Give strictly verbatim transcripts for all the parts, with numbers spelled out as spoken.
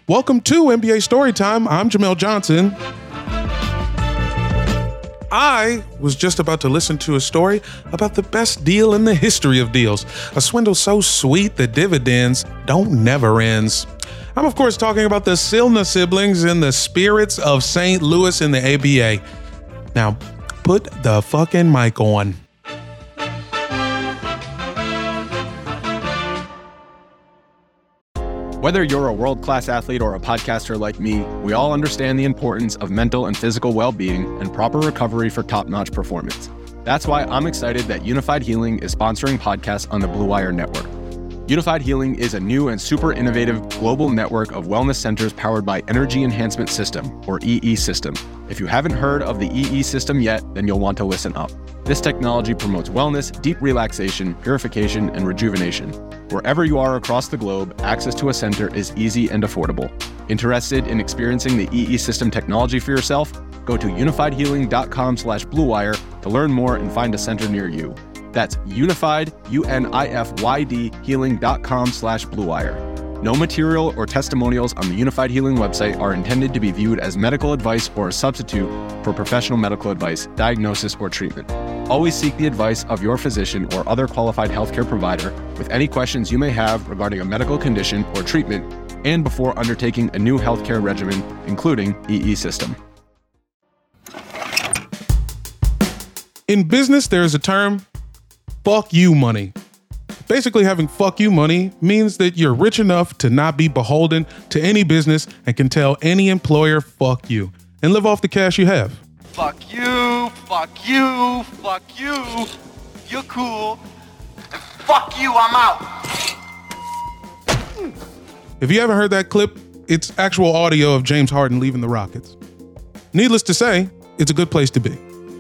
Welcome to N B A Storytime. I'm Jamel Johnson. I was just about to listen to a story about the best deal in the history of deals. A swindle so sweet the dividends don't never ends. I'm of course talking about the Silna siblings and the spirits of Saint Louis in the A B A. Now, put the fucking mic on. Whether you're a world-class athlete or a podcaster like me, we all understand the importance of mental and physical well-being and proper recovery for top-notch performance. That's why I'm excited that Unified Healing is sponsoring podcasts on the Blue Wire Network. Unified Healing is a new and super innovative global network of wellness centers powered by Energy Enhancement System, or E E System. If you haven't heard of the E E System yet, then you'll want to listen up. This technology promotes wellness, deep relaxation, purification, and rejuvenation. Wherever you are across the globe, access to a center is easy and affordable. Interested in experiencing the E E System technology for yourself? Go to unifiedhealing.com slash bluewire to learn more and find a center near you. That's unified, U N I F Y D, healing.com slash bluewire. No material or testimonials on the Unified Healing website are intended to be viewed as medical advice or a substitute for professional medical advice, diagnosis, or treatment. Always seek the advice of your physician or other qualified healthcare provider with any questions you may have regarding a medical condition or treatment and before undertaking a new healthcare regimen, including E E System. In business, there is a term, fuck you money. Basically, having fuck you money means that you're rich enough to not be beholden to any business and can tell any employer fuck you and live off the cash you have. Fuck you, fuck you, fuck you, you're cool, and fuck you, I'm out. If you haven't heard that clip, it's actual audio of James Harden leaving the Rockets. Needless to say, it's a good place to be.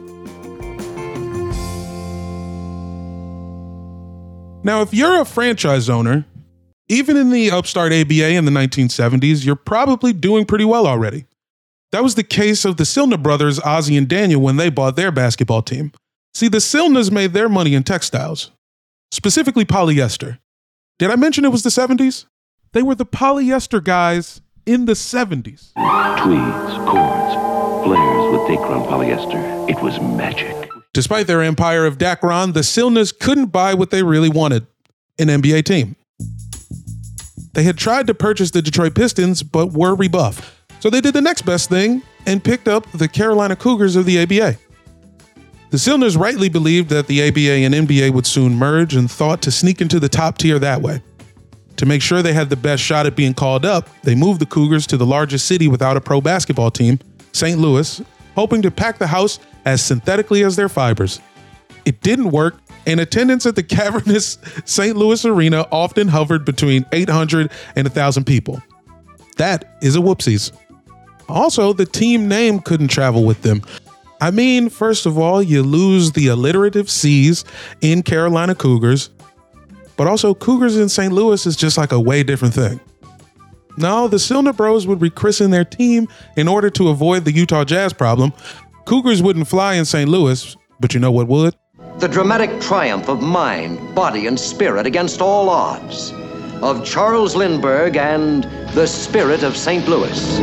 Now, if you're a franchise owner, even in the upstart A B A in the nineteen seventies, you're probably doing pretty well already. That was the case of the Silna brothers, Ozzie and Daniel, when they bought their basketball team. See, the Silnas made their money in textiles, specifically polyester. Did I mention it was the seventies? They were the polyester guys in the seventies. Tweeds, cords, flares with Dacron polyester. It was magic. Despite their empire of Dacron, the Silnas couldn't buy what they really wanted, an N B A team. They had tried to purchase the Detroit Pistons, but were rebuffed. So they did the next best thing and picked up the Carolina Cougars of the A B A. The Silnas rightly believed that the A B A and N B A would soon merge and thought to sneak into the top tier that way. To make sure they had the best shot at being called up, they moved the Cougars to the largest city without a pro basketball team, Saint Louis, hoping to pack the house as synthetically as their fibers. It didn't work, and attendance at the cavernous Saint Louis Arena often hovered between eight hundred and one thousand people. That is a whoopsies. Also, the team name couldn't travel with them. I mean, first of all, you lose the alliterative C's in Carolina Cougars, but also Cougars in Saint Louis is just like a way different thing. No, the Silna Bros would rechristen their team in order to avoid the Utah Jazz problem. Cougars wouldn't fly in Saint Louis, but you know what would? The dramatic triumph of mind, body, and spirit against all odds of Charles Lindbergh and the spirit of Saint Louis.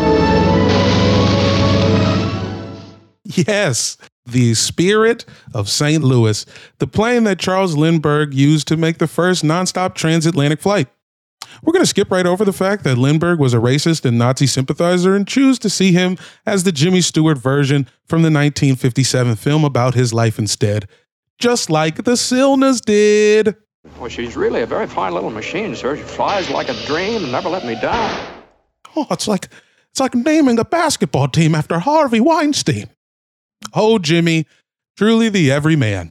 Yes, the spirit of Saint Louis, the plane that Charles Lindbergh used to make the first nonstop transatlantic flight. We're going to skip right over the fact that Lindbergh was a racist and Nazi sympathizer and choose to see him as the Jimmy Stewart version from the nineteen fifty-seven film about his life instead, just like the Silnas did. Well, she's really a very fine little machine, sir. She flies like a dream and never let me down. Oh, it's like it's like naming a basketball team after Harvey Weinstein. Oh, Jimmy, truly the everyman.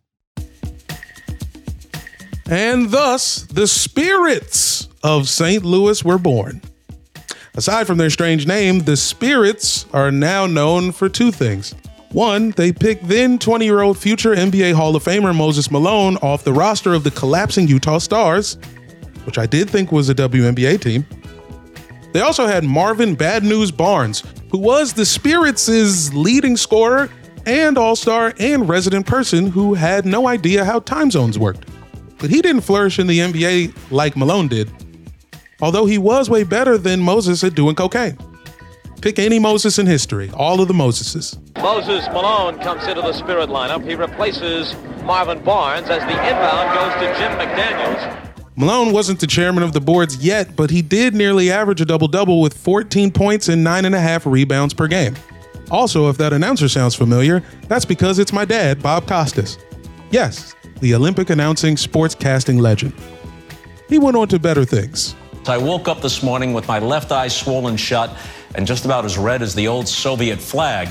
And thus, the spirits of Saint Louis were born. Aside from their strange name, the Spirits are now known for two things. One, they picked then twenty-year-old future N B A Hall of Famer Moses Malone off the roster of the collapsing Utah Stars, which I did think was a W N B A team. They also had Marvin Bad News Barnes, who was the Spirits' leading scorer and all-star and resident person who had no idea how time zones worked. But he didn't flourish in the N B A like Malone did. although he was way better than Moses at doing cocaine. Pick any Moses in history, all of the Moseses. Moses Malone comes into the Spirit lineup. He replaces Marvin Barnes as the inbound goes to Jim McDaniels. Malone wasn't the chairman of the boards yet, but he did nearly average a double-double with fourteen points and nine and a half rebounds per game. Also, if that announcer sounds familiar, that's because it's my dad, Bob Costas. Yes, the Olympic announcing sportscasting legend. He went on to better things. I woke up this morning with my left eye swollen shut and just about as red as the old Soviet flag.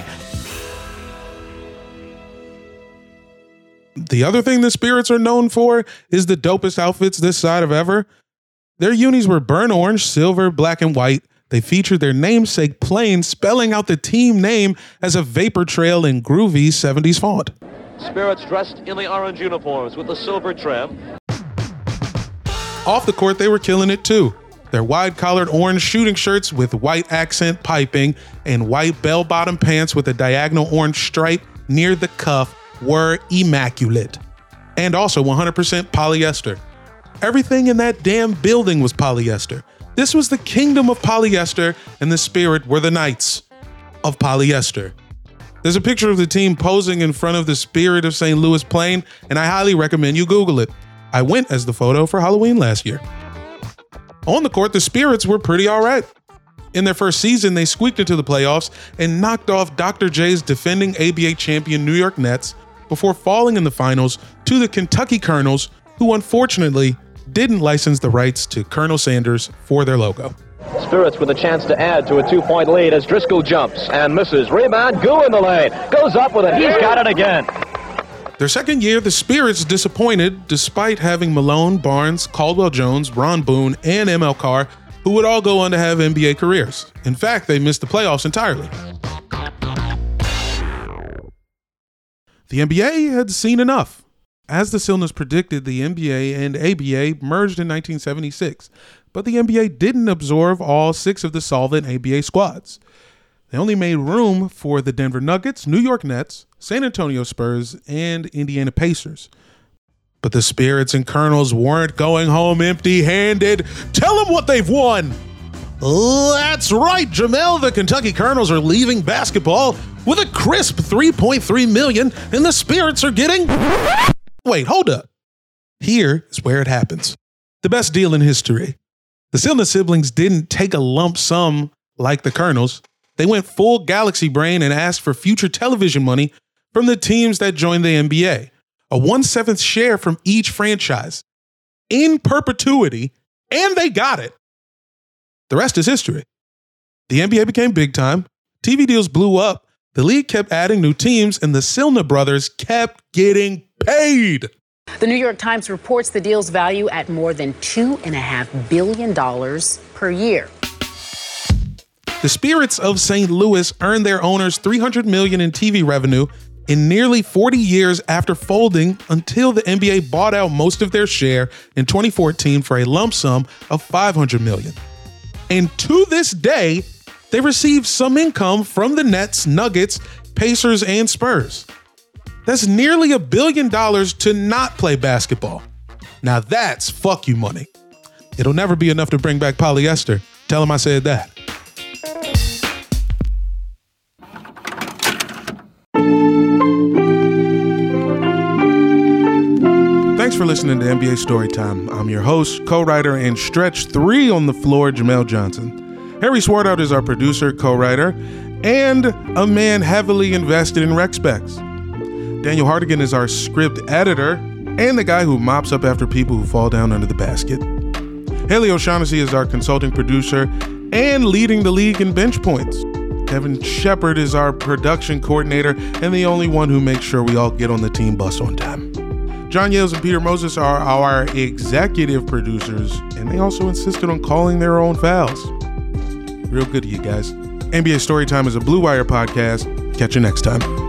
The other thing the Spirits are known for is the dopest outfits this side of ever. Their unis were burnt orange, silver, black, and white. They featured their namesake plane spelling out the team name as a vapor trail in groovy seventies font. Spirits dressed in the orange uniforms with the silver trim. Off the court, they were killing it too. Their wide-collared orange shooting shirts with white accent piping and white bell-bottom pants with a diagonal orange stripe near the cuff were immaculate. And also one hundred percent polyester. Everything in that damn building was polyester. This was the kingdom of polyester, and the Spirit were the knights of polyester. There's a picture of the team posing in front of the Spirit of Saint Louis plane, and I highly recommend you Google it. I went as the photo for Halloween last year. On the court, the Spirits were pretty all right. In their first season, they squeaked into the playoffs and knocked off Doctor J's defending A B A champion New York Nets before falling in the finals to the Kentucky Colonels, who unfortunately didn't license the rights to Colonel Sanders for their logo. Spirits with a chance to add to a two-point lead as Driscoll jumps and misses. Rebound, Goo in the lane. Goes up with it. He's got it again. Their second year, the Spirits disappointed despite having Malone, Barnes, Caldwell-Jones, Ron Boone, and M L Carr, who would all go on to have N B A careers. In fact, they missed the playoffs entirely. The N B A had seen enough. As the Silnas predicted, the N B A and A B A merged in nineteen seventy-six, but the N B A didn't absorb all six of the solvent A B A squads. They only made room for the Denver Nuggets, New York Nets, San Antonio Spurs, and Indiana Pacers. But the Spirits and Colonels weren't going home empty-handed. Tell them what they've won. That's right, Jamel. The Kentucky Colonels are leaving basketball with a crisp three point three million dollars, and the Spirits are getting... Wait, hold up. Here is where it happens. The best deal in history. The Silna siblings didn't take a lump sum like the Colonels. They went full galaxy brain and asked for future television money from the teams that joined the N B A. A one-seventh share from each franchise. In perpetuity, and they got it. The rest is history. The N B A became big time. T V deals blew up. The league kept adding new teams, and the Silna brothers kept getting paid. The New York Times reports the deal's value at more than two and a half billion dollars per year. The Spirits of Saint Louis earned their owners three hundred million dollars in T V revenue in nearly forty years after folding, until the N B A bought out most of their share in twenty fourteen for a lump sum of five hundred million dollars. And to this day, they receive some income from the Nets, Nuggets, Pacers, and Spurs. That's nearly a billion dollars to not play basketball. Now that's fuck you money. It'll never be enough to bring back polyester. Tell them I said that. Thanks for listening to N B A Storytime. I'm your host, co-writer, and stretch three on the floor, Jamel Johnson. Harry Swartout is our producer, co-writer, and a man heavily invested in rec specs. Daniel Hardigan is our script editor and the guy who mops up after people who fall down under the basket. Haley O'Shaughnessy is our consulting producer and leading the league in bench points. Kevin Shepard is our production coordinator and the only one who makes sure we all get on the team bus on time. John Yales and Peter Moses are our executive producers, and they also insisted on calling their own fouls. Real good to you guys. N B A Storytime is a Blue Wire podcast. Catch you next time.